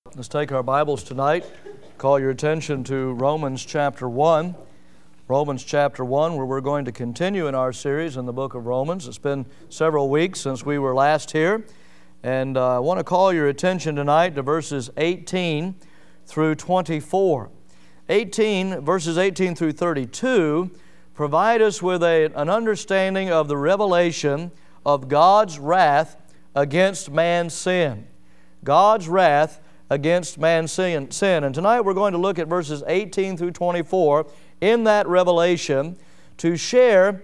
Let's take our Bibles tonight. Call your attention to Romans chapter 1. Romans chapter 1, where we're going to continue in our series in the book of Romans. It's been several weeks since we were last here. And I want to call your attention tonight to verses 18 through 24. Verses 18 through 32 provide us with an understanding of the revelation of God's wrath against man's sin. God's wrath against man's sin. And tonight we're going to look at verses 18 through 24 in that revelation to share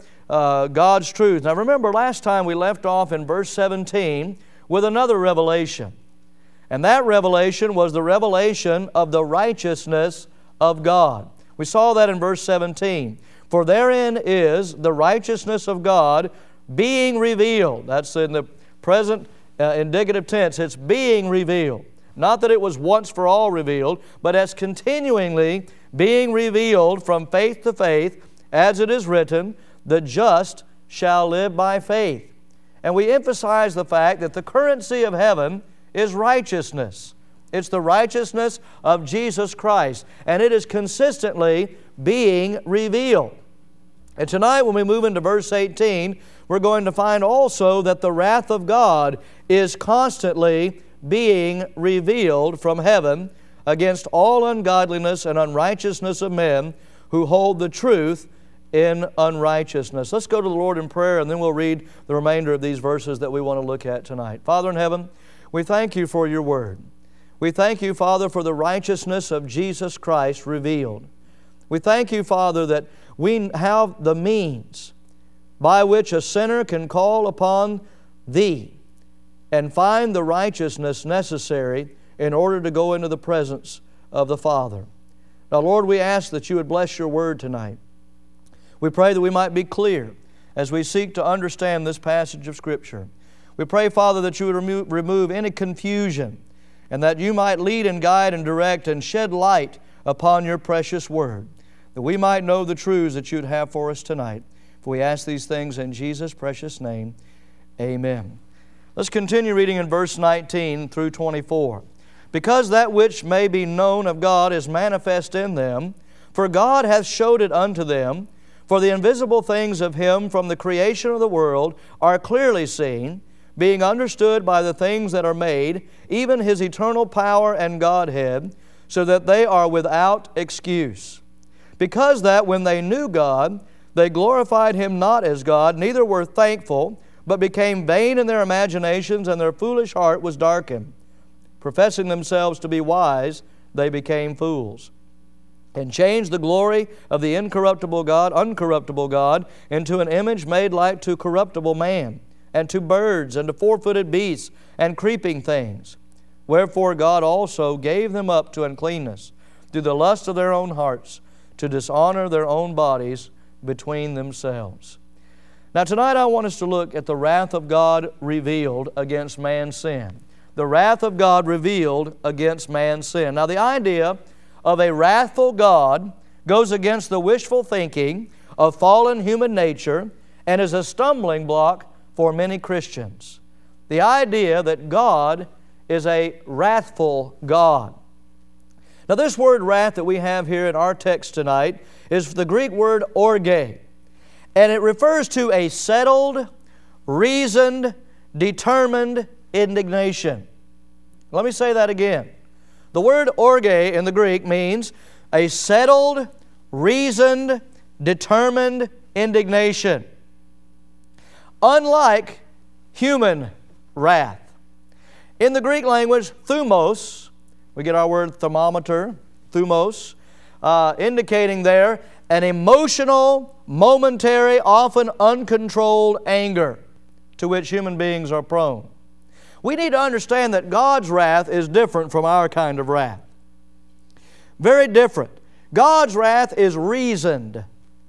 God's truth. Now remember, last time we left off in verse 17 with another revelation. And that revelation was the revelation of the righteousness of God. We saw that in verse 17. For therein is the righteousness of God being revealed. That's in the present indicative tense. It's being revealed. Not that it was once for all revealed, but as continually being revealed from faith to faith, as it is written, the just shall live by faith. And we emphasize the fact that the currency of heaven is righteousness. It's the righteousness of Jesus Christ, and it is consistently being revealed. And tonight when we move into verse 18, we're going to find also that the wrath of God is constantly being revealed from heaven against all ungodliness and unrighteousness of men who hold the truth in unrighteousness. Let's go to the Lord in prayer, and then we'll read the remainder of these verses that we want to look at tonight. Father in heaven, we thank You for Your Word. We thank You, Father, for the righteousness of Jesus Christ revealed. We thank You, Father, that we have the means by which a sinner can call upon Thee and find the righteousness necessary in order to go into the presence of the Father. Now, Lord, we ask that You would bless Your Word tonight. We pray that we might be clear as we seek to understand this passage of Scripture. We pray, Father, that You would remove any confusion and that You might lead and guide and direct and shed light upon Your precious Word, that we might know the truths that You'd have for us tonight. For we ask these things in Jesus' precious name. Amen. Let's continue reading in verse 19 through 24. Because that which may be known of God is manifest in them, for God hath showed it unto them. For the invisible things of Him from the creation of the world are clearly seen, being understood by the things that are made, even His eternal power and Godhead, so that they are without excuse. Because that when they knew God, they glorified Him not as God, neither were thankful, but became vain in their imaginations, and their foolish heart was darkened. Professing themselves to be wise, they became fools, and changed the glory of the uncorruptible God, into an image made like to corruptible man, and to birds, and to four-footed beasts, and creeping things. Wherefore God also gave them up to uncleanness, through the lust of their own hearts, to dishonor their own bodies between themselves. Now tonight I want us to look at the wrath of God revealed against man's sin. The wrath of God revealed against man's sin. Now the idea of a wrathful God goes against the wishful thinking of fallen human nature and is a stumbling block for many Christians. The idea that God is a wrathful God. Now this word wrath that we have here in our text tonight is the Greek word orge. And it refers to a settled, reasoned, determined indignation. Let me say that again. The word orge in the Greek means a settled, reasoned, determined indignation. Unlike human wrath. In the Greek language, thumos, we get our word thermometer, thumos, indicating there an emotional, momentary, often uncontrolled anger to which human beings are prone. We need to understand that God's wrath is different from our kind of wrath. Very different. God's wrath is reasoned.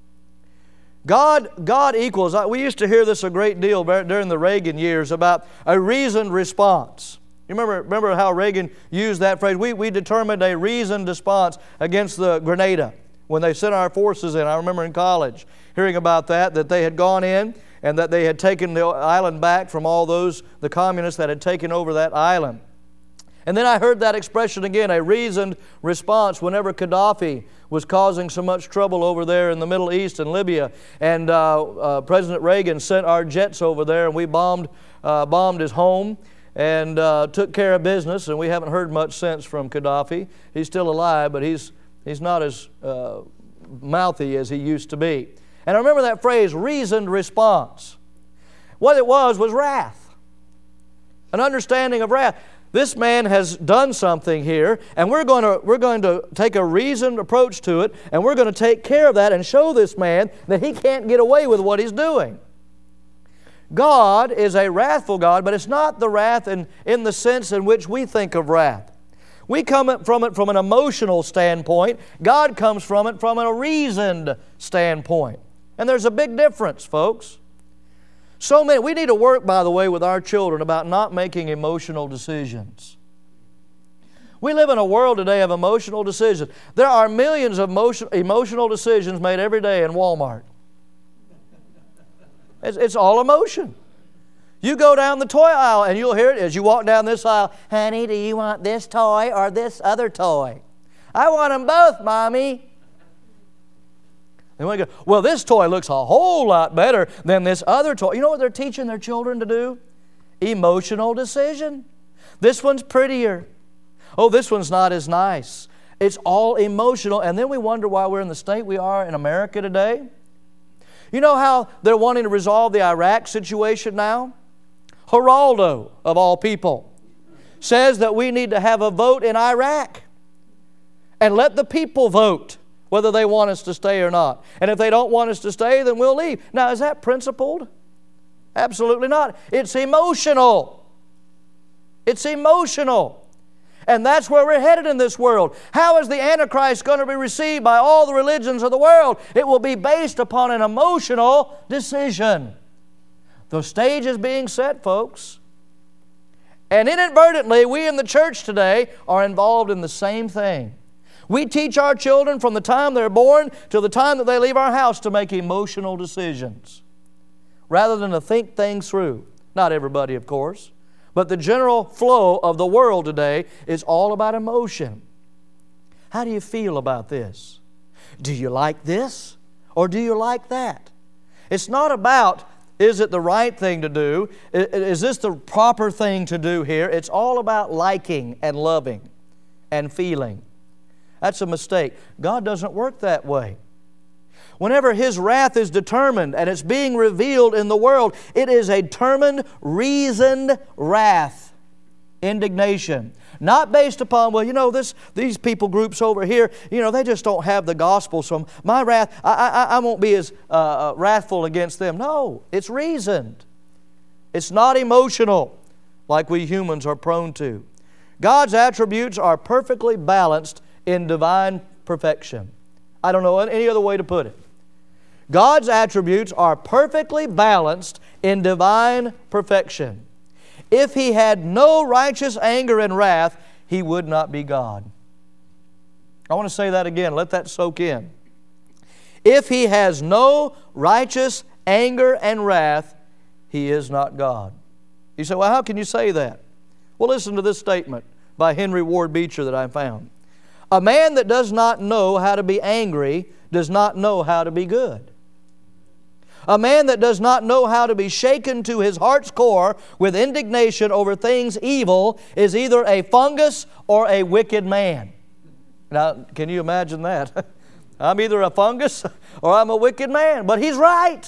God equals, we used to hear this a great deal during the Reagan years about a reasoned response. You remember how Reagan used that phrase? We determined a reasoned response against the Grenada when they sent our forces in. I remember in college hearing about that they had gone in and that they had taken the island back from all the communists that had taken over that island. And then I heard that expression again, a reasoned response, whenever Gaddafi was causing so much trouble over there in the Middle East and Libya. And President Reagan sent our jets over there, and we bombed his home and took care of business. And we haven't heard much since from Gaddafi. He's still alive, but he's not as mouthy as he used to be. And I remember that phrase, reasoned response. What it was wrath, an understanding of wrath. This man has done something here, and we're going to take a reasoned approach to it, and we're going to take care of that and show this man that he can't get away with what he's doing. God is a wrathful God, but it's not the wrath in the sense in which we think of wrath. We come from it from an emotional standpoint. God comes from it from a reasoned standpoint. And there's a big difference, folks. We need to work, by the way, with our children about not making emotional decisions. We live in a world today of emotional decisions. There are millions of emotional decisions made every day in Walmart. It's all emotion. You go down the toy aisle and you'll hear it as you walk down this aisle. Honey, do you want this toy or this other toy? I want them both, Mommy. And we go, well, this toy looks a whole lot better than this other toy. You know what they're teaching their children to do? Emotional decision. This one's prettier. Oh, this one's not as nice. It's all emotional. And then we wonder why we're in the state we are in America today. You know how they're wanting to resolve the Iraq situation now? Geraldo, of all people, says that we need to have a vote in Iraq and let the people vote whether they want us to stay or not. And if they don't want us to stay, then we'll leave. Now, is that principled? Absolutely not. It's emotional. It's emotional. And that's where we're headed in this world. How is the Antichrist going to be received by all the religions of the world? It will be based upon an emotional decision. The stage is being set, folks. And inadvertently, we in the church today are involved in the same thing. We teach our children from the time they're born to the time that they leave our house to make emotional decisions rather than to think things through. Not everybody, of course, but the general flow of the world today is all about emotion. How do you feel about this? Do you like this or do you like that? It's not about, is it the right thing to do? Is this the proper thing to do here? It's all about liking and loving and feeling. That's a mistake. God doesn't work that way. Whenever His wrath is determined and it's being revealed in the world, it is a determined, reasoned wrath, indignation. Not based upon, well, you know, these people groups over here, you know, they just don't have the gospel, so my wrath, I won't be as wrathful against them. No, it's reasoned. It's not emotional like we humans are prone to. God's attributes are perfectly balanced in divine perfection. I don't know any other way to put it. God's attributes are perfectly balanced in divine perfection. If He had no righteous anger and wrath, He would not be God. I want to say that again. Let that soak in. If He has no righteous anger and wrath, He is not God. You say, well, how can you say that? Well, listen to this statement by Henry Ward Beecher that I found. A man that does not know how to be angry does not know how to be good. A man that does not know how to be shaken to his heart's core with indignation over things evil is either a fungus or a wicked man. Now, can you imagine that? I'm either a fungus or I'm a wicked man. But he's right.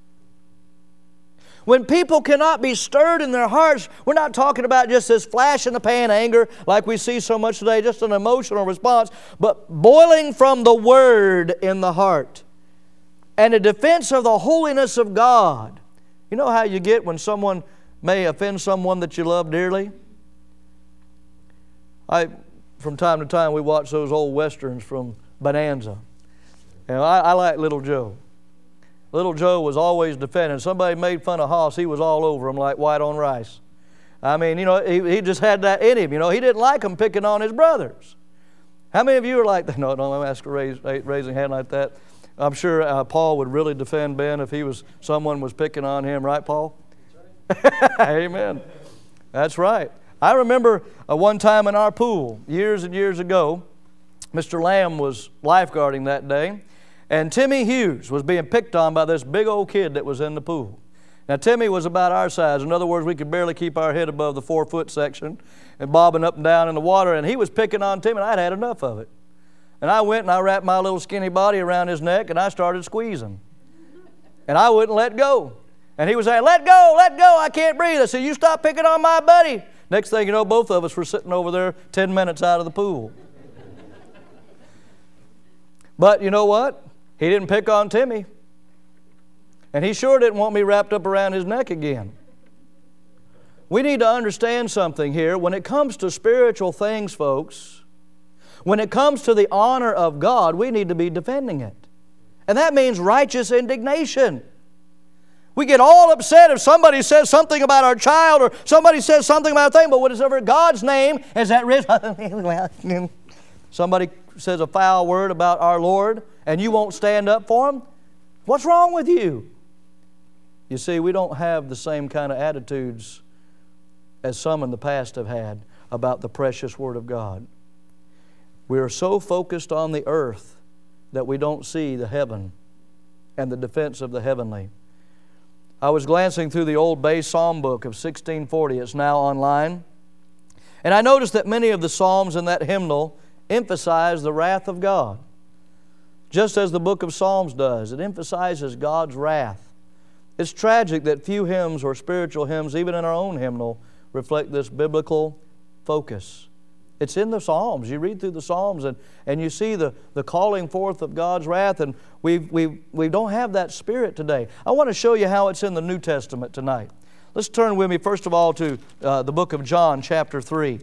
When people cannot be stirred in their hearts, we're not talking about just this flash-in-the-pan anger like we see so much today, just an emotional response, but boiling from the Word in the heart and a defense of the holiness of God. You know how you get when someone may offend someone that you love dearly? From time to time, we watch those old westerns from Bonanza. And I like Little Joe. Little Joe was always defending. Somebody made fun of Hoss, he was all over him like white on rice. I mean, you know, he just had that in him. You know, he didn't like them picking on his brothers. How many of you are like that? No, don't ask a raising hand like that. I'm sure Paul would really defend Ben if someone was picking on him, right, Paul? That's right. Amen. That's right. I remember one time in our pool, years and years ago, Mr. Lamb was lifeguarding that day, and Timmy Hughes was being picked on by this big old kid that was in the pool. Now, Timmy was about our size. In other words, we could barely keep our head above the 4-foot section and bobbing up and down in the water, and he was picking on Timmy, and I'd had enough of it. And I went and I wrapped my little skinny body around his neck, and I started squeezing. And I wouldn't let go. And he was saying, let go, I can't breathe. I said, you stop picking on my buddy. Next thing you know, both of us were sitting over there 10 minutes out of the pool. But you know what? He didn't pick on Timmy. And he sure didn't want me wrapped up around his neck again. We need to understand something here. When it comes to spiritual things, folks, when it comes to the honor of God, we need to be defending it. And that means righteous indignation. We get all upset if somebody says something about our child or somebody says something about a thing, but whatever God's name is at risk. Somebody says a foul word about our Lord and you won't stand up for him? What's wrong with you? You see, we don't have the same kind of attitudes as some in the past have had about the precious Word of God. We are so focused on the earth that we don't see the heaven and the defense of the heavenly. I was glancing through the old Bay Psalm book of 1640. It's now online. And I noticed that many of the psalms in that hymnal emphasize the wrath of God, just as the book of Psalms does. It emphasizes God's wrath. It's tragic that few hymns or spiritual hymns, even in our own hymnal, reflect this biblical focus. It's in the Psalms. You read through the Psalms and you see the calling forth of God's wrath, and we don't have that spirit today. I want to show you how it's in the New Testament tonight. Let's turn with me first of all to the book of John, chapter 3.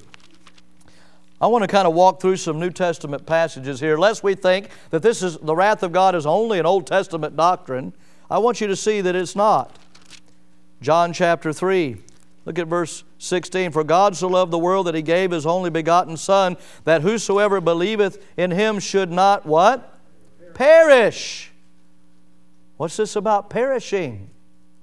I want to kind of walk through some New Testament passages here. Lest we think that the wrath of God is only an Old Testament doctrine, I want you to see that it's not. John chapter 3, look at verse 16. For God so loved the world that He gave His only begotten Son, that whosoever believeth in Him should not what? Perish. What's this about perishing?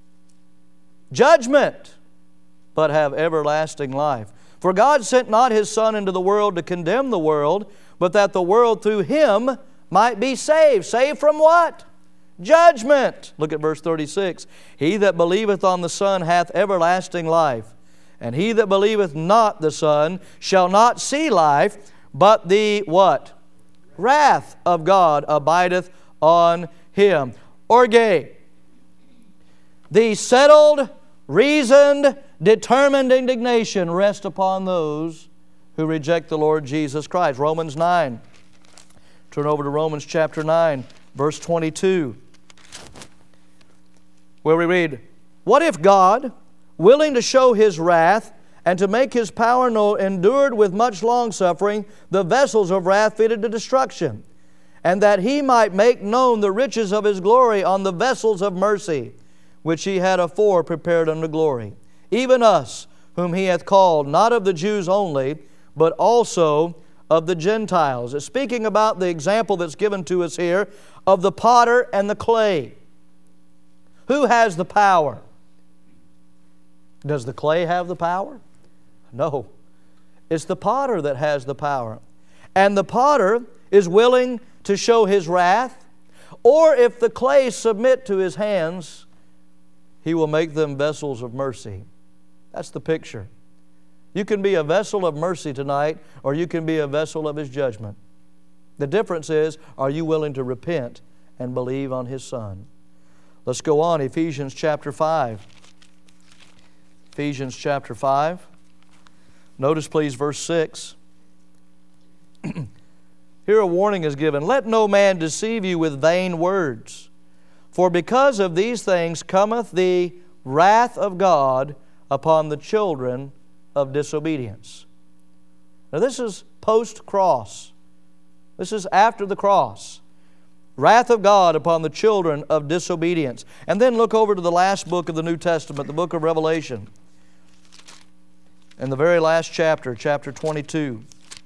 Judgment, but have everlasting life. For God sent not His Son into the world to condemn the world, but that the world through Him might be saved. Saved from what? Judgment. Look at verse 36. He that believeth on the Son hath everlasting life, and he that believeth not the Son shall not see life, but the what? Wrath of God abideth on him. Orge. The settled, reasoned, determined indignation rests upon those who reject the Lord Jesus Christ. Romans 9. Turn over to Romans chapter 9, verse 22. Where we read, what if God, willing to show His wrath and to make His power known, endured with much longsuffering the vessels of wrath fitted to destruction, and that He might make known the riches of His glory on the vessels of mercy, which He had afore prepared unto glory, even us, whom He hath called, not of the Jews only, but also of the Gentiles. It's speaking about the example that's given to us here of the potter and the clay. Who has the power? Does the clay have the power? No. It's the potter that has the power. And the potter is willing to show his wrath, or if the clay submit to his hands, he will make them vessels of mercy. That's the picture. You can be a vessel of mercy tonight, or you can be a vessel of His judgment. The difference is, are you willing to repent and believe on His Son? Let's go on, Ephesians chapter 5. Ephesians chapter 5. Notice please verse 6. Here a warning is given. Let no man deceive you with vain words, for because of these things cometh the wrath of God upon the children of disobedience. Now this is post-cross. This is after the cross. Wrath of God upon the children of disobedience. And then look over to the last book of the New Testament, the book of Revelation. In the very last chapter, chapter 22.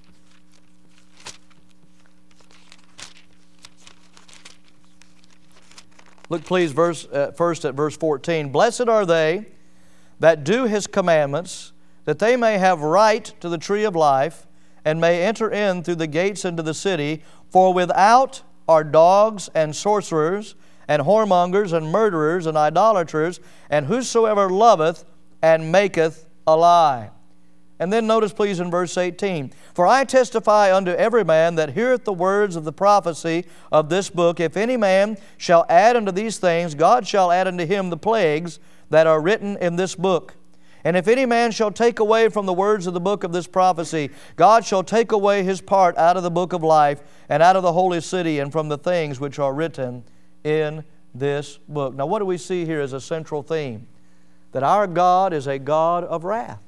Look please first at verse 14. Blessed are they that do His commandments, that they may have right to the tree of life, and may enter in through the gates into the city. For without are dogs and sorcerers, and whoremongers, and murderers, and idolaters, and whosoever loveth and maketh a lie. And then notice please in verse 18, For I testify unto every man that heareth the words of the prophecy of this book, if any man shall add unto these things, God shall add unto him the plagues that are written in this book. And if any man shall take away from the words of the book of this prophecy, God shall take away his part out of the book of life, and out of the holy city, and from the things which are written in this book. Now what do we see here as a central theme? That our God is a God of wrath.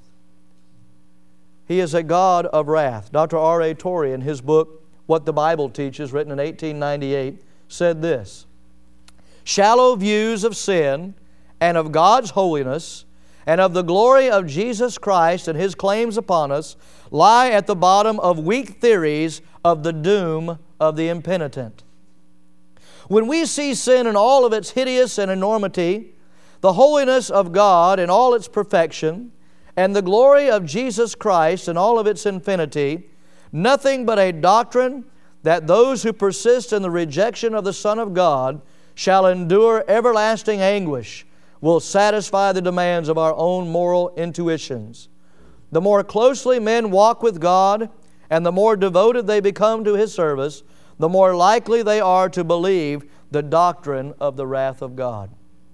He is a God of wrath. Dr. R.A. Torrey, in his book, What the Bible Teaches, written in 1898, said this: Shallow views of sin and of God's holiness and of the glory of Jesus Christ and His claims upon us lie at the bottom of weak theories of the doom of the impenitent. When we see sin in all of its hideous and enormity, the holiness of God in all its perfection, and the glory of Jesus Christ in all of its infinity, nothing but a doctrine that those who persist in the rejection of the Son of God shall endure everlasting anguish will satisfy the demands of our own moral intuitions. The more closely men walk with God and the more devoted they become to His service, the more likely they are to believe the doctrine of the wrath of God.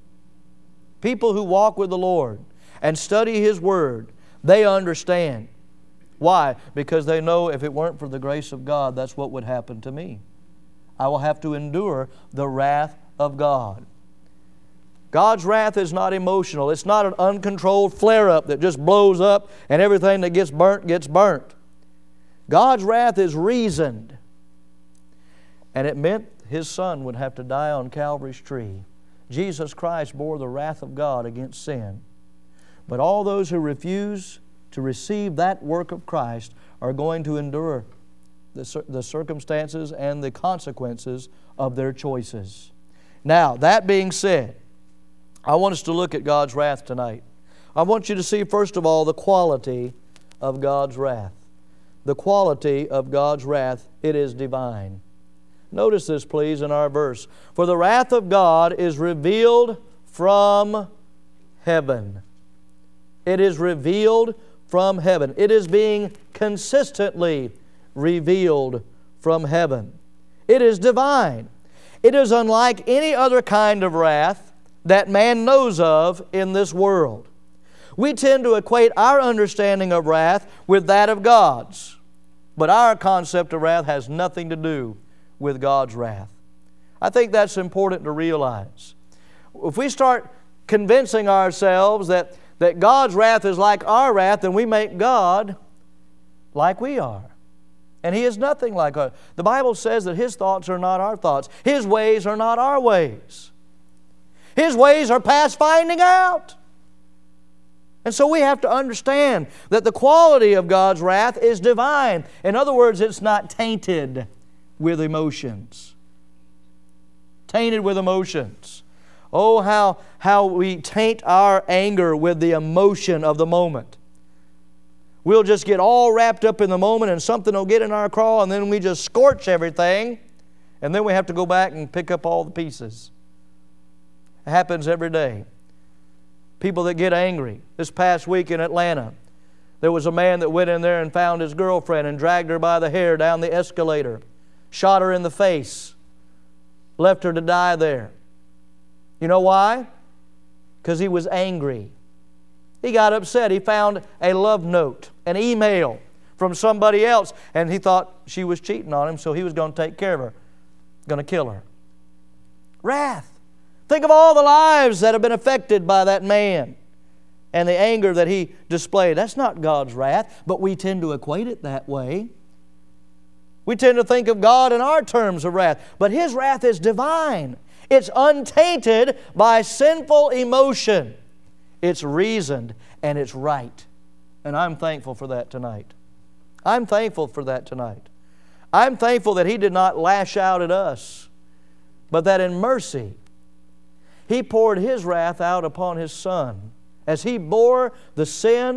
People who walk with the Lord and study His Word, they understand. Why? Because they know if it weren't for the grace of God, that's what would happen to me. I will have to endure the wrath of God. God's wrath is not emotional. It's not an uncontrolled flare-up that just blows up and everything that gets burnt gets burnt. God's wrath is reasoned. And it meant His Son would have to die on Calvary's tree. Jesus Christ bore the wrath of God against sin. But all those who refuse to receive that work of Christ are going to endure the circumstances and the consequences of their choices. Now, that being said, I want us to look at God's wrath tonight. I want you to see, first of all, the quality of God's wrath. The quality of God's wrath, it is divine. Notice this, please, in our verse. For the wrath of God is revealed from heaven. It is revealed from heaven. It is being consistently revealed from heaven. It is divine. It is unlike any other kind of wrath that man knows of in this world. We tend to equate our understanding of wrath with that of God's. But our concept of wrath has nothing to do with God's wrath. I think that's important to realize. If we start convincing ourselves that God's wrath is like our wrath, then we make God like we are. And He is nothing like us. The Bible says that His thoughts are not our thoughts. His ways are not our ways. His ways are past finding out. And so we have to understand that the quality of God's wrath is divine. In other words, it's not tainted with emotions. Tainted with emotions. Oh, how we taint our anger with the emotion of the moment. We'll just get all wrapped up in the moment and something will get in our craw and then we just scorch everything and then we have to go back and pick up all the pieces. It happens every day. People that get angry. This past week in Atlanta, there was a man that went in there and found his girlfriend and dragged her by the hair down the escalator, shot her in the face, left her to die there. You know why? Because he was angry. He got upset. He found a love note, an email from somebody else, and he thought she was cheating on him, so he was going to take care of her, going to kill her. Wrath. Think of all the lives that have been affected by that man and the anger that he displayed. That's not God's wrath, but we tend to equate it that way. We tend to think of God in our terms of wrath, but His wrath is divine. It's untainted by sinful emotion. It's reasoned and it's right. And I'm thankful for that tonight. I'm thankful for that tonight. I'm thankful that He did not lash out at us, but that in mercy, He poured His wrath out upon His Son as He bore the sin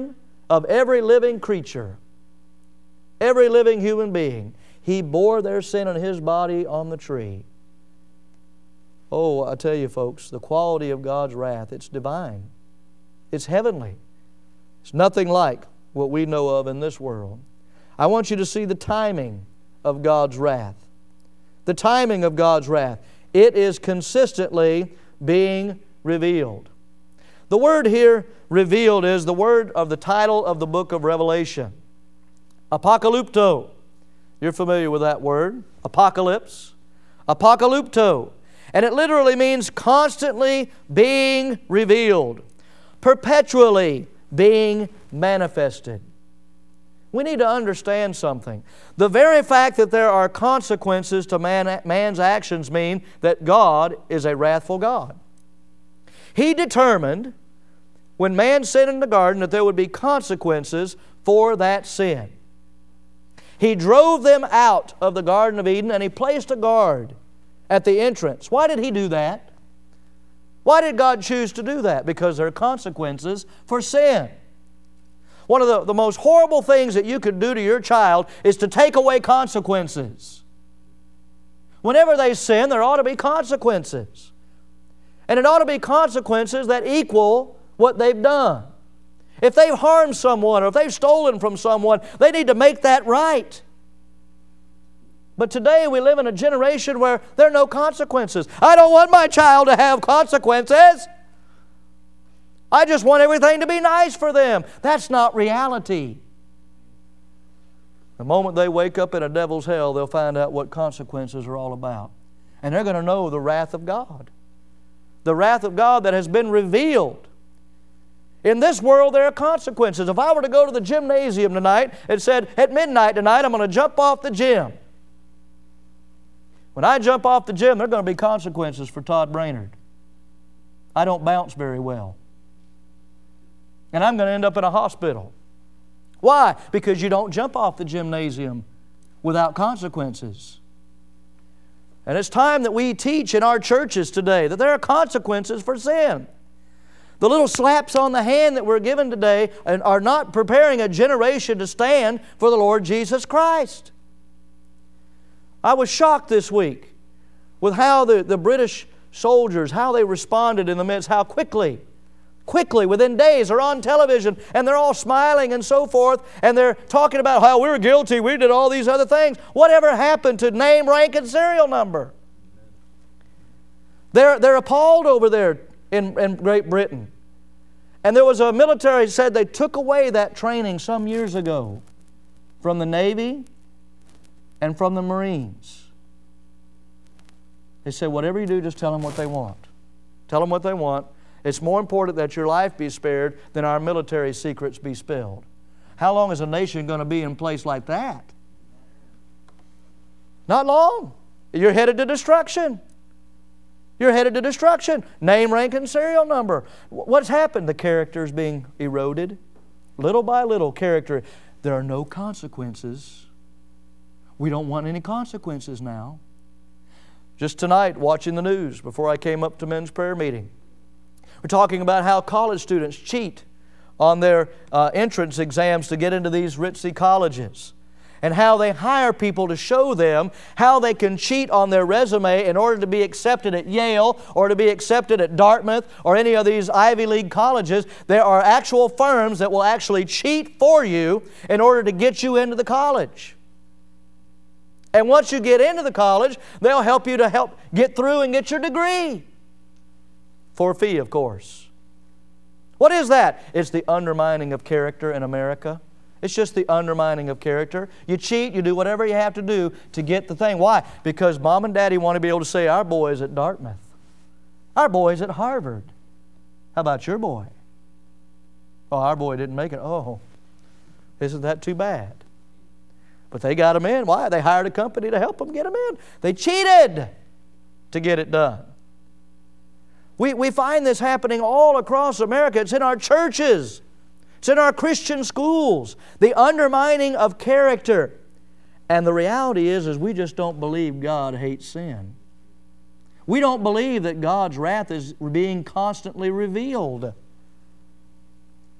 of every living creature, every living human being. He bore their sin in His body on the tree. Oh, I tell you folks, the quality of God's wrath, it's divine. It's heavenly. It's nothing like what we know of in this world. I want you to see the timing of God's wrath. The timing of God's wrath. It is consistently being revealed. The word here, revealed, is the word of the title of the book of Revelation. Apocalypto. You're familiar with that word. Apocalypse. Apocalypto. And it literally means constantly being revealed. Perpetually being manifested. We need to understand something. The very fact that there are consequences to man's actions mean that God is a wrathful God. He determined when man sinned in the garden that there would be consequences for that sin. He drove them out of the Garden of Eden and He placed a guard at the entrance. Why did He do that? Why did God choose to do that? Because there are consequences for sin. One of the most horrible things that you could do to your child is to take away consequences. Whenever they sin, there ought to be consequences. And it ought to be consequences that equal what they've done. If they've harmed someone or if they've stolen from someone, they need to make that right. But today we live in a generation where there are no consequences. I don't want my child to have consequences. I just want everything to be nice for them. That's not reality. The moment they wake up in a devil's hell, they'll find out what consequences are all about. And they're going to know the wrath of God. The wrath of God that has been revealed. In this world, there are consequences. If I were to go to the gymnasium tonight and said, at midnight tonight, I'm going to jump off the gym. When I jump off the gym, there are going to be consequences for Todd Brainerd. I don't bounce very well. And I'm going to end up in a hospital. Why? Because you don't jump off the gymnasium without consequences. And it's time that we teach in our churches today that there are consequences for sin. The little slaps on the hand that we're given today are not preparing a generation to stand for the Lord Jesus Christ. I was shocked this week with how the British soldiers, how they responded in the midst, how quickly, within days, they're on television and they're all smiling and so forth, and they're talking about how we were guilty, we did all these other things. Whatever happened to name, rank, and serial number? They're appalled over there in Great Britain. And there was a military said they took away that training some years ago from the Navy and from the Marines. They said, whatever you do, just tell them what they want. Tell them what they want. It's more important that your life be spared than our military secrets be spilled. How long is a nation going to be in place like that? Not long. You're headed to destruction. You're headed to destruction. Name, rank, and serial number. What's happened? The character is being eroded. Little by little, character. There are no consequences. We don't want any consequences now. Just tonight, watching the news before I came up to men's prayer meeting, we're talking about how college students cheat on their entrance exams to get into these ritzy colleges, and how they hire people to show them how they can cheat on their resume in order to be accepted at Yale or to be accepted at Dartmouth or any of these Ivy League colleges. There are actual firms that will actually cheat for you in order to get you into the college. And once you get into the college, they'll help you to get through and get your degree. For a fee, of course. What is that? It's the undermining of character in America. It's just the undermining of character. You cheat, you do whatever you have to do to get the thing. Why? Because mom and daddy want to be able to say, our boy's at Dartmouth. Our boy's at Harvard. How about your boy? Oh, our boy didn't make it. Oh, isn't that too bad? But they got him in. Why? They hired a company to help them get him in. They cheated to get it done. We find this happening all across America. It's in our churches. It's in our Christian schools. The undermining of character. And the reality is we just don't believe God hates sin. We don't believe that God's wrath is being constantly revealed.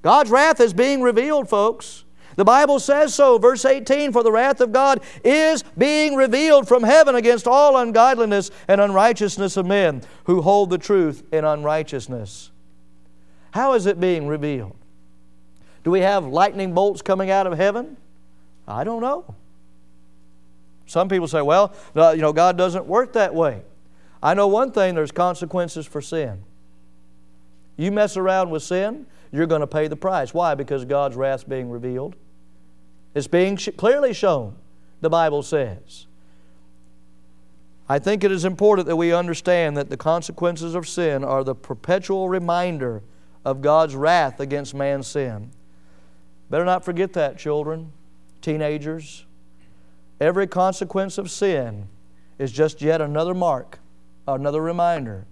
God's wrath is being revealed, folks. The Bible says so, verse 18, for the wrath of God is being revealed from heaven against all ungodliness and unrighteousness of men who hold the truth in unrighteousness. How is it being revealed? Do we have lightning bolts coming out of heaven? I don't know. Some people say, well, God doesn't work that way. I know one thing, there's consequences for sin. You mess around with sin, you're going to pay the price. Why? Because God's wrath's being revealed. It's being clearly shown, the Bible says. I think it is important that we understand that the consequences of sin are the perpetual reminder of God's wrath against man's sin. Better not forget that, children, teenagers. Every consequence of sin is just yet another mark, another reminder.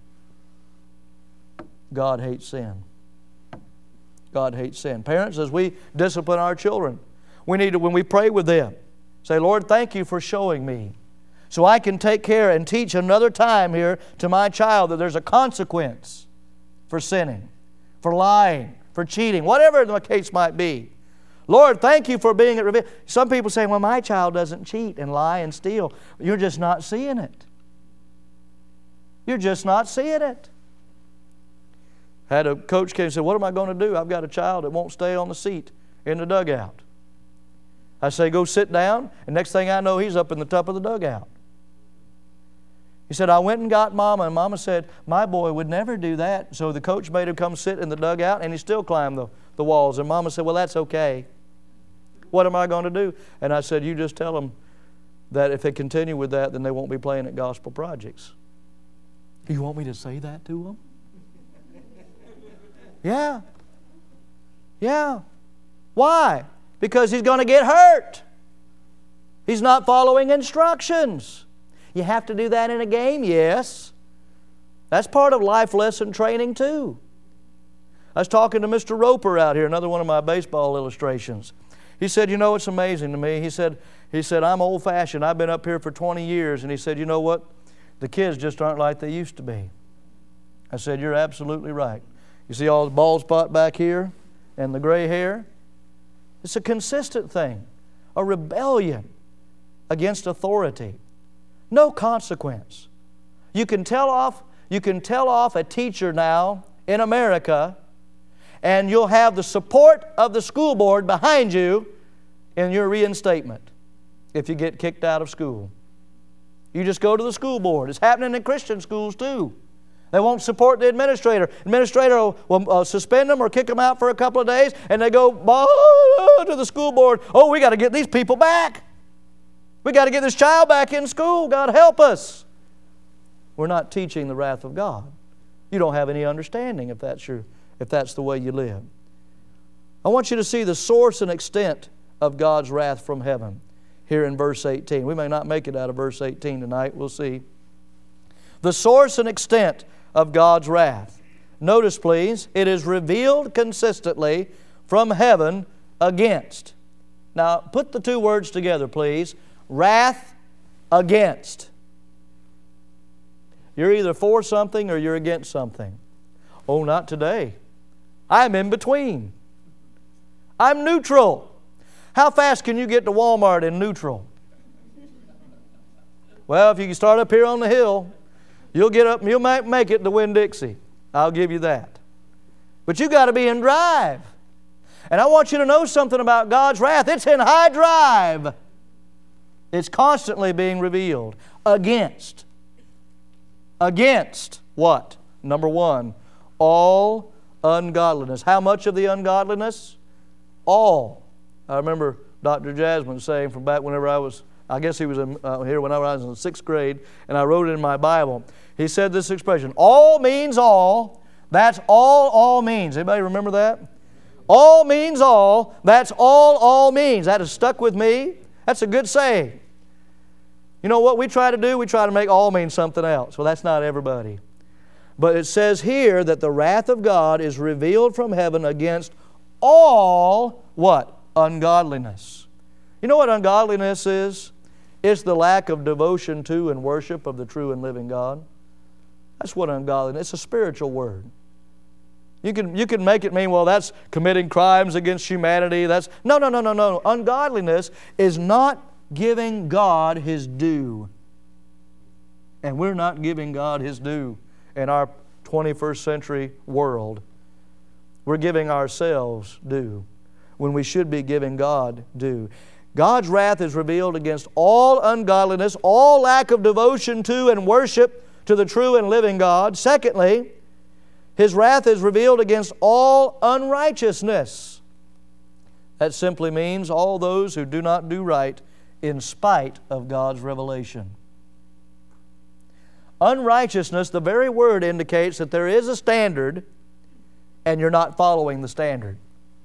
God hates sin. God hates sin. Parents, as we discipline our children, we need to, when we pray with them, say, Lord, thank you for showing me, so I can take care and teach another time here to my child that there's a consequence for sinning, for lying, for cheating, whatever the case might be. Lord, thank you for being revealed. Some people say, well, my child doesn't cheat and lie and steal. You're just not seeing it. You're just not seeing it. Had a coach came and said, what am I going to do? I've got a child that won't stay on the seat in the dugout. I say, go sit down, and next thing I know, he's up in the top of the dugout. He said, I went and got Mama, and Mama said, my boy would never do that. So the coach made him come sit in the dugout, and he still climbed the walls. And Mama said, well, that's okay. What am I going to do? And I said, you just tell them that if they continue with that, then they won't be playing at gospel projects. You want me to say that to them? Yeah. Yeah. Why? Because he's going to get hurt. He's not following instructions. You have to do that in a game? Yes. That's part of life lesson training too. I was talking to Mr. Roper out here, another one of my baseball illustrations. He said, you know, it's amazing to me. He said, I'm old-fashioned. I've been up here for 20 years. And he said, you know what? The kids just aren't like they used to be. I said, you're absolutely right. You see all the bald spot back here and the gray hair? It's a consistent thing, a rebellion against authority. No consequence. You can tell off a teacher now in America, and you'll have the support of the school board behind you in your reinstatement if you get kicked out of school. You just go to the school board. It's happening in Christian schools too. They won't support the administrator. Administrator will suspend them or kick them out for a couple of days, and they go to the school board. Oh, we got to get these people back. We got to get this child back in school. God help us. We're not teaching the wrath of God. You don't have any understanding if that's the way you live. I want you to see the source and extent of God's wrath from heaven here in verse 18. We may not make it out of verse 18 tonight. We'll see. The source and extent of God's wrath. Notice, please, it is revealed consistently from heaven against. Now, put the two words together, please. Wrath against. You're either for something or you're against something. Oh, not today. I'm in between. I'm neutral. How fast can you get to Walmart in neutral? Well, if you can start up here on the hill, you'll get up and you might make it to Winn-Dixie. I'll give you that. But you got to be in drive. And I want you to know something about God's wrath. It's in high drive. It's constantly being revealed. Against. Against what? Number one, all ungodliness. How much of the ungodliness? All. I remember Dr. Jasmine saying from back whenever I guess he was here when I was in the 6th grade, and I wrote it in my Bible. He said this expression, all means all. That's all means. Anybody remember that? All means all. That's all means. That has stuck with me. That's a good saying. You know what we try to do? We try to make all mean something else. Well, that's not everybody. But it says here that the wrath of God is revealed from heaven against all, what? Ungodliness. You know what ungodliness is? It's the lack of devotion to and worship of the true and living God. That's what ungodliness is. It's a spiritual word. You can make it mean, well, that's committing crimes against humanity. No. Ungodliness is not giving God His due. And we're not giving God His due in our 21st century world. We're giving ourselves due when we should be giving God due. God's wrath is revealed against all ungodliness, all lack of devotion to and worship to the true and living God. Secondly, His wrath is revealed against all unrighteousness. That simply means all those who do not do right in spite of God's revelation. Unrighteousness, the very word indicates that there is a standard and you're not following the standard.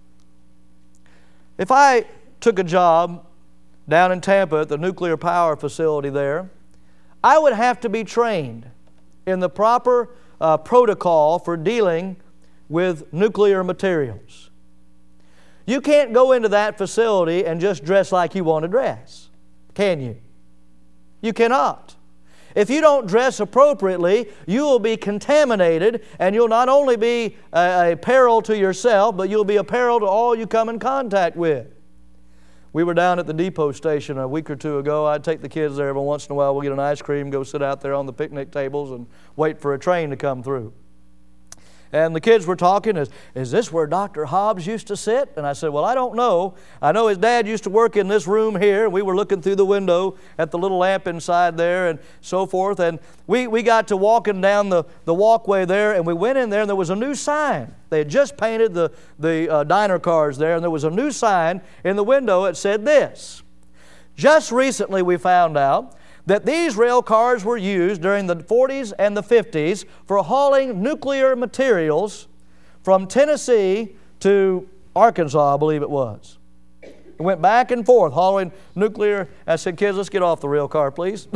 If I took a job down in Tampa at the nuclear power facility there, I would have to be trained in the proper protocol for dealing with nuclear materials. You can't go into that facility and just dress like you want to dress, can you? You cannot. If you don't dress appropriately, you will be contaminated, and you'll not only be a peril to yourself, but you'll be a peril to all you come in contact with. We were down at the depot station a week or two ago. I'd take the kids there every once in a while. We'll get an ice cream, go sit out there on the picnic tables and wait for a train to come through. And the kids were talking, is this where Dr. Hobbs used to sit? And I said, well, I don't know. I know his dad used to work in this room here. We were looking through the window at the little lamp inside there and so forth. And we got to walking down the walkway there, and we went in there, and there was a new sign. They had just painted the diner cars there, and there was a new sign in the window that said this. Just recently we found out that these rail cars were used during the 40s and the 50s for hauling nuclear materials from Tennessee to Arkansas, I believe it was. It went back and forth hauling nuclear. I said, kids, let's get off the rail car, please.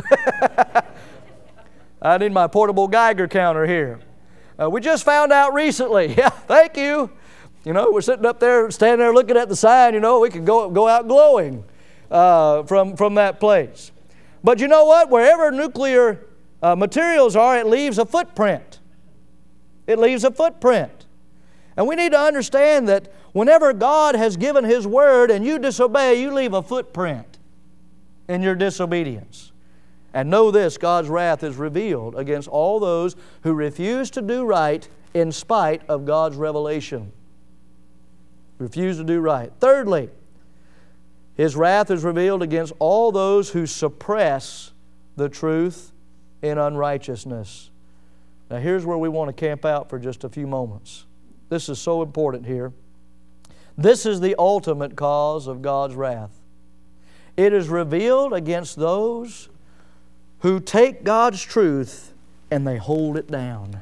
I need my portable Geiger counter here. We just found out recently. Yeah, thank you. You know, we're sitting up there, standing there looking at the sign, you know, we could go out glowing from that place. But you know what? Wherever nuclear materials are, it leaves a footprint. It leaves a footprint. And we need to understand that whenever God has given His Word and you disobey, you leave a footprint in your disobedience. And know this, God's wrath is revealed against all those who refuse to do right in spite of God's revelation. Refuse to do right. Thirdly, His wrath is revealed against all those who suppress the truth in unrighteousness. Now here's where we want to camp out for just a few moments. This is so important here. This is the ultimate cause of God's wrath. It is revealed against those who take God's truth and they hold it down.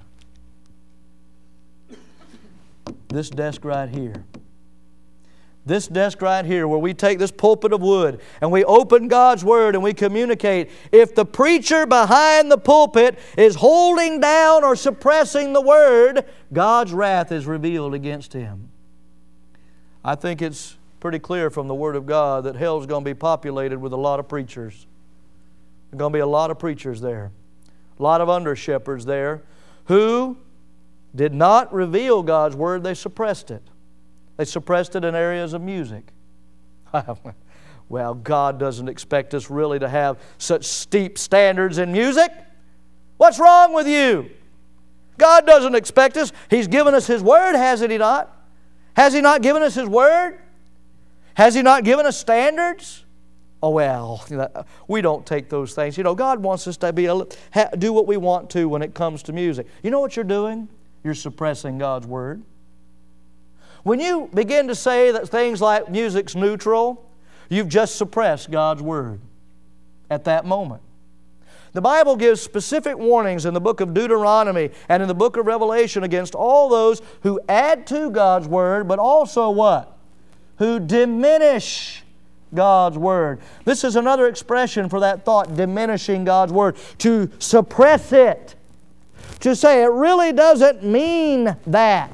This desk right here. This desk right here, where we take this pulpit of wood and we open God's Word and we communicate. If the preacher behind the pulpit is holding down or suppressing the Word, God's wrath is revealed against him. I think it's pretty clear from the Word of God that hell's going to be populated with a lot of preachers. There's going to be a lot of preachers there. A lot of under-shepherds there who did not reveal God's Word, they suppressed it. They suppressed it in areas of music. Well, God doesn't expect us really to have such steep standards in music. What's wrong with you? God doesn't expect us. He's given us His Word, hasn't He not? Has He not given us His Word? Has He not given us standards? Oh, well, we don't take those things. You know, God wants us to do what we want to when it comes to music. You know what you're doing? You're suppressing God's Word. When you begin to say that things like music's neutral, you've just suppressed God's Word at that moment. The Bible gives specific warnings in the book of Deuteronomy and in the book of Revelation against all those who add to God's Word, but also what? Who diminish God's Word. This is another expression for that thought, diminishing God's Word. To suppress it. To say it really doesn't mean that.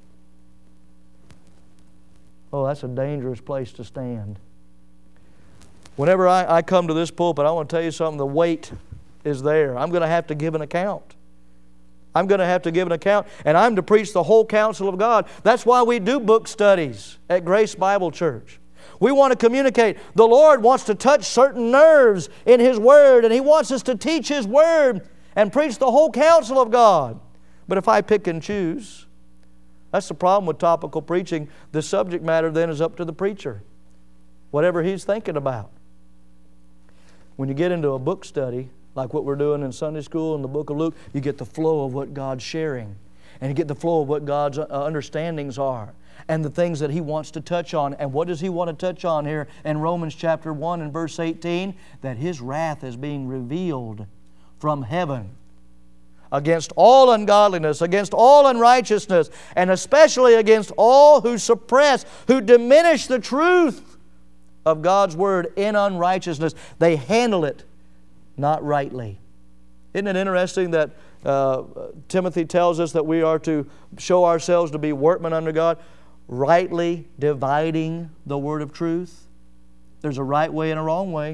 Oh, that's a dangerous place to stand. Whenever I come to this pulpit, I want to tell you something, the weight is there. I'm going to have to give an account. I'm going to have to give an account, and I'm to preach the whole counsel of God. That's why we do book studies at Grace Bible Church. We want to communicate. The Lord wants to touch certain nerves in His Word, and He wants us to teach His Word and preach the whole counsel of God. But if I pick and choose, that's the problem with topical preaching. The subject matter then is up to the preacher, whatever he's thinking about. When you get into a book study, like what we're doing in Sunday school in the book of Luke, you get the flow of what God's sharing. And you get the flow of what God's understandings are and the things that He wants to touch on. And what does He want to touch on here in Romans chapter 1 and verse 18? That His wrath is being revealed from heaven against all ungodliness, against all unrighteousness, and especially against all who suppress, who diminish the truth of God's Word in unrighteousness. They handle it not rightly. Isn't it interesting that Timothy tells us that we are to show ourselves to be workmen under God, rightly dividing the word of truth? There's a right way and a wrong way.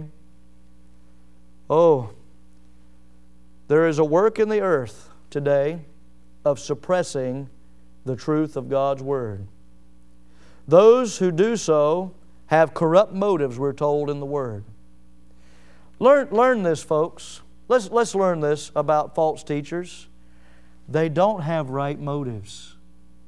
Oh, there is a work in the earth today of suppressing the truth of God's Word. Those who do so have corrupt motives, we're told in the Word. Learn this, folks. Let's learn this about false teachers. They don't have right motives.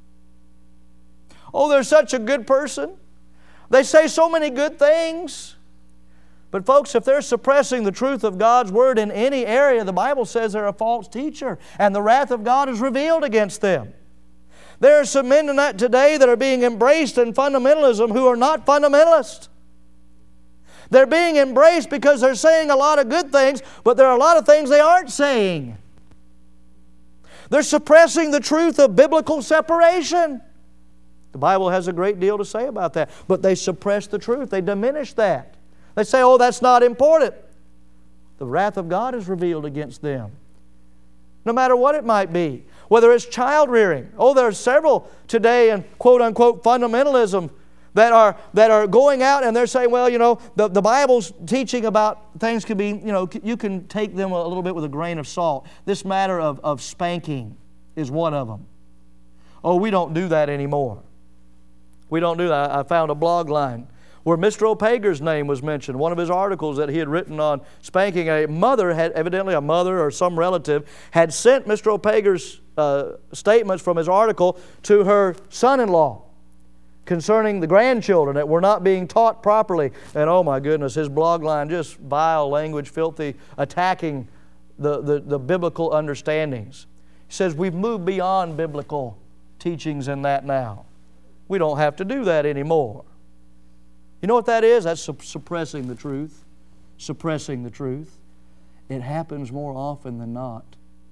Oh, they're such a good person. They say so many good things. But folks, if they're suppressing the truth of God's Word in any area, the Bible says they're a false teacher, and the wrath of God is revealed against them. There are some men today that are being embraced in fundamentalism who are not fundamentalists. They're being embraced because they're saying a lot of good things, but there are a lot of things they aren't saying. They're suppressing the truth of biblical separation. The Bible has a great deal to say about that, but they suppress the truth. They diminish that. They say, oh, that's not important. The wrath of God is revealed against them, no matter what it might be. Whether it's child rearing. Oh, there are several today in quote-unquote fundamentalism that are going out and they're saying, well, the Bible's teaching about things can be, you can take them a little bit with a grain of salt. This matter of spanking is one of them. Oh, we don't do that anymore. We don't do that. I found a blog line where Mr. Opager's name was mentioned. One of his articles that he had written on spanking, evidently a mother or some relative, had sent Mr. Opager's statements from his article to her son-in-law concerning the grandchildren that were not being taught properly. And oh my goodness, his blog line, just vile language, filthy, attacking the biblical understandings. He says, we've moved beyond biblical teachings in that now. We don't have to do that anymore. You know what that is? That's suppressing the truth. Suppressing the truth. It happens more often than not.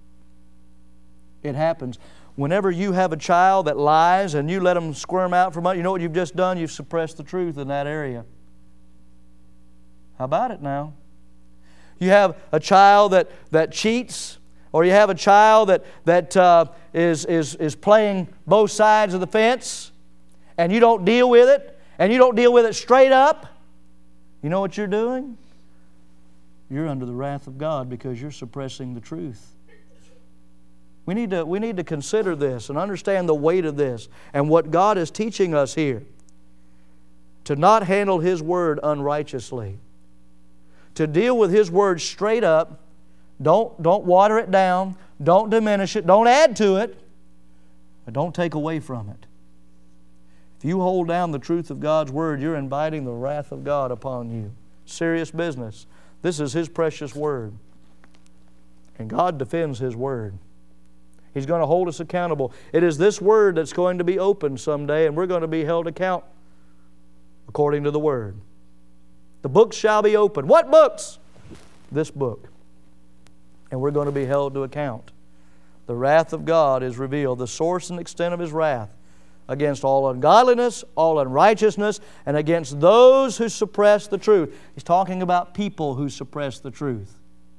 It happens. Whenever you have a child that lies and you let them squirm out from it, you know what you've just done? You've suppressed the truth in that area. How about it now? You have a child that cheats, or you have a child that is playing both sides of the fence, and you don't deal with it, and you don't deal with it straight up. You know what you're doing? You're under the wrath of God because you're suppressing the truth. We need to consider this and understand the weight of this and what God is teaching us here. To not handle His Word unrighteously. To deal with His Word straight up. Don't water it down. Don't diminish it. Don't add to it. But don't take away from it. If you hold down the truth of God's Word, you're inviting the wrath of God upon you. Serious business. This is His precious Word. And God defends His Word. He's going to hold us accountable. It is this Word that's going to be opened someday, and we're going to be held account according to the Word. The books shall be opened. What books? This book. And we're going to be held to account. The wrath of God is revealed, the source and extent of His wrath against all ungodliness, all unrighteousness, and against those who suppress the truth. He's talking about people who suppress the truth.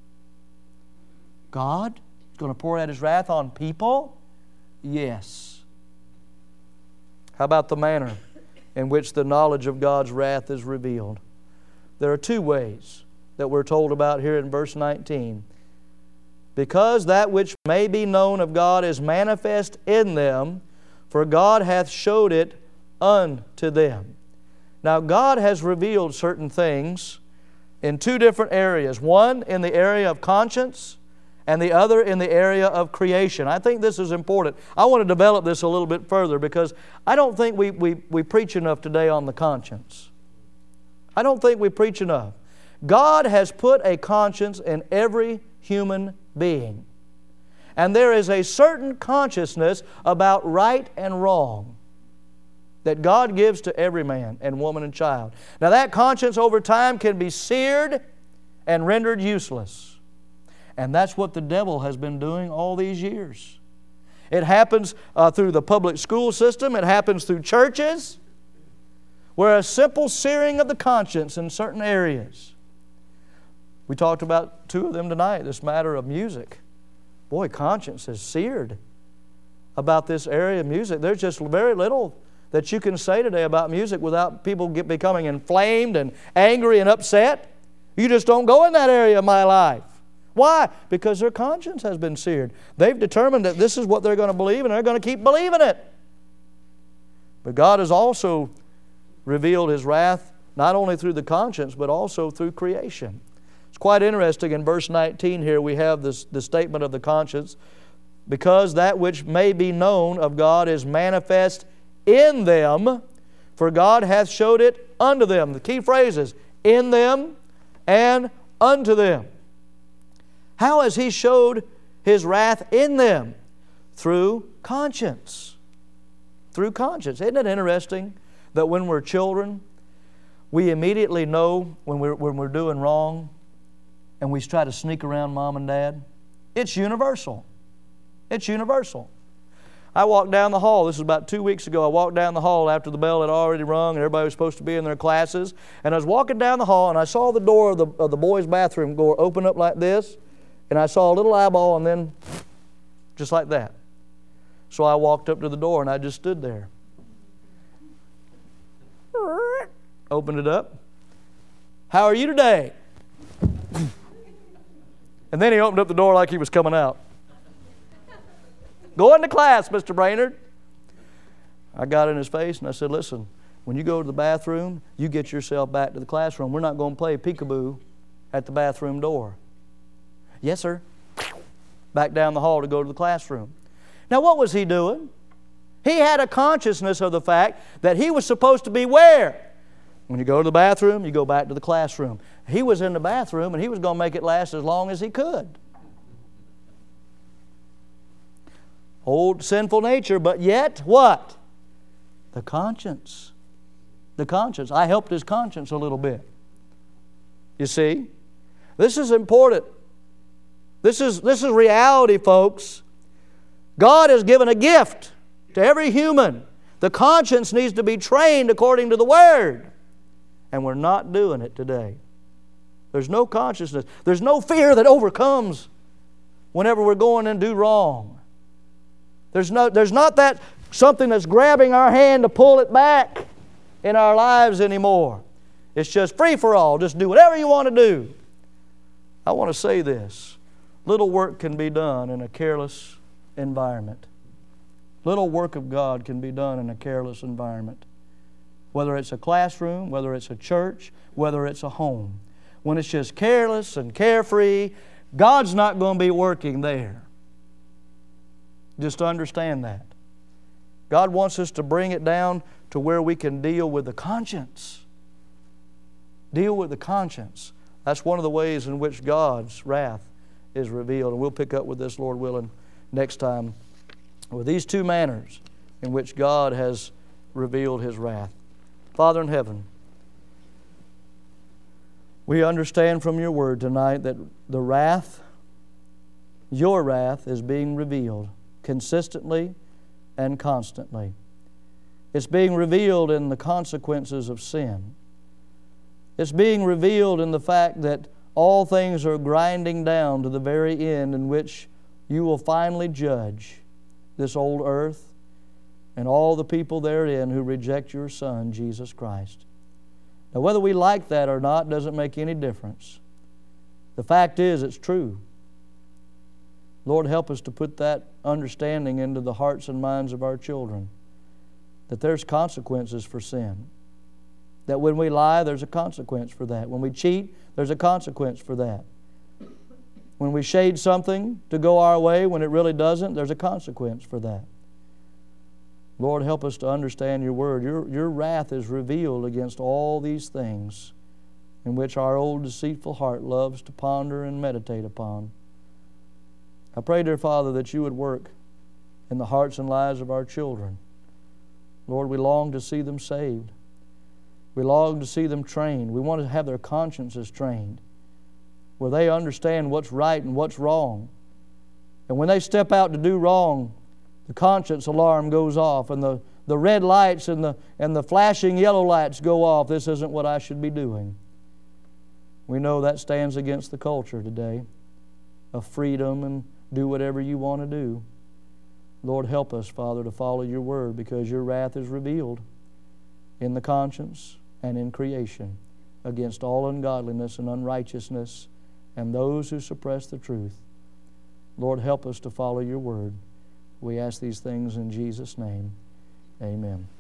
God is going to pour out His wrath on people? Yes. How about the manner in which the knowledge of God's wrath is revealed? There are two ways that we're told about here in verse 19. because that which may be known of God is manifest in them, for God hath showed it unto them. Now, God has revealed certain things in two different areas. One in the area of conscience, and the other in the area of creation. I think this is important. I want to develop this a little bit further because I don't think we preach enough today on the conscience. I don't think we preach enough. God has put a conscience in every human being. And there is a certain consciousness about right and wrong that God gives to every man and woman and child. Now that conscience over time can be seared and rendered useless. And that's what the devil has been doing all these years. It happens through the public school system. It happens through churches, where a simple searing of the conscience in certain areas. We talked about two of them tonight, this matter of music. Boy, conscience is seared about this area of music. There's just very little that you can say today about music without people becoming inflamed and angry and upset. You just don't go in that area of my life. Why? Because their conscience has been seared. They've determined that this is what they're going to believe, and they're going to keep believing it. But God has also revealed His wrath not only through the conscience, but also through creation. It's quite interesting. In verse 19 here we have the statement of the conscience. Because that which may be known of God is manifest in them, for God hath showed it unto them. The key phrase is, in them and unto them. How has He showed His wrath in them? Through conscience. Through conscience. Isn't it interesting that when we're children, we immediately know when we're doing wrong, and we try to sneak around mom and dad? It's universal. It's universal. I walked down the hall, this was about 2 weeks ago, I walked down the hall after the bell had already rung and everybody was supposed to be in their classes, and I was walking down the hall and I saw the door of the boys' bathroom door open up like this, and I saw a little eyeball and then just like that. So I walked up to the door and I just stood there. Opened it up. How are you today? And then he opened up the door like he was coming out. Going to class, Mr. Brainerd. I got in his face and I said, listen, when you go to the bathroom, you get yourself back to the classroom. We're not going to play peekaboo at the bathroom door. Yes, sir. Back down the hall to go to the classroom. Now, what was he doing? He had a consciousness of the fact that he was supposed to be where? When you go to the bathroom, you go back to the classroom. He was in the bathroom and he was going to make it last as long as he could. Old sinful nature, but yet what? The conscience. The conscience. I helped his conscience a little bit. You see? This is important. This is reality, folks. God has given a gift to every human. The conscience needs to be trained according to the Word. And we're not doing it today. There's no consciousness. There's no fear that overcomes whenever we're going and do wrong. There's not that something that's grabbing our hand to pull it back in our lives anymore. It's just free for all. Just do whatever you want to do. I want to say this. Little work can be done in a careless environment. Little work of God can be done in a careless environment. Whether it's a classroom, whether it's a church, whether it's a home. When it's just careless and carefree, God's not going to be working there. Just understand that. God wants us to bring it down to where we can deal with the conscience. Deal with the conscience. That's one of the ways in which God's wrath is revealed. And we'll pick up with this, Lord willing, next time with these two manners in which God has revealed His wrath. Father in heaven, we understand from Your Word tonight that the wrath, Your wrath, is being revealed consistently and constantly. It's being revealed in the consequences of sin. It's being revealed in the fact that all things are grinding down to the very end in which You will finally judge this old earth and all the people therein who reject Your Son, Jesus Christ. Now, whether we like that or not doesn't make any difference. The fact is, it's true. Lord, help us to put that understanding into the hearts and minds of our children, that there's consequences for sin. That when we lie, there's a consequence for that. When we cheat, there's a consequence for that. When we shade something to go our way when it really doesn't, there's a consequence for that. Lord, help us to understand Your Word. Your wrath is revealed against all these things in which our old deceitful heart loves to ponder and meditate upon. I pray, dear Father, that You would work in the hearts and lives of our children. Lord, we long to see them saved. We long to see them trained. We want to have their consciences trained, where they understand what's right and what's wrong. And when they step out to do wrong, the conscience alarm goes off, and the red lights and the flashing yellow lights go off. This isn't what I should be doing. We know that stands against the culture today of freedom and do whatever you want to do. Lord, help us, Father, to follow Your Word, because Your wrath is revealed in the conscience and in creation against all ungodliness and unrighteousness and those who suppress the truth. Lord, help us to follow Your Word. We ask these things in Jesus' name. Amen.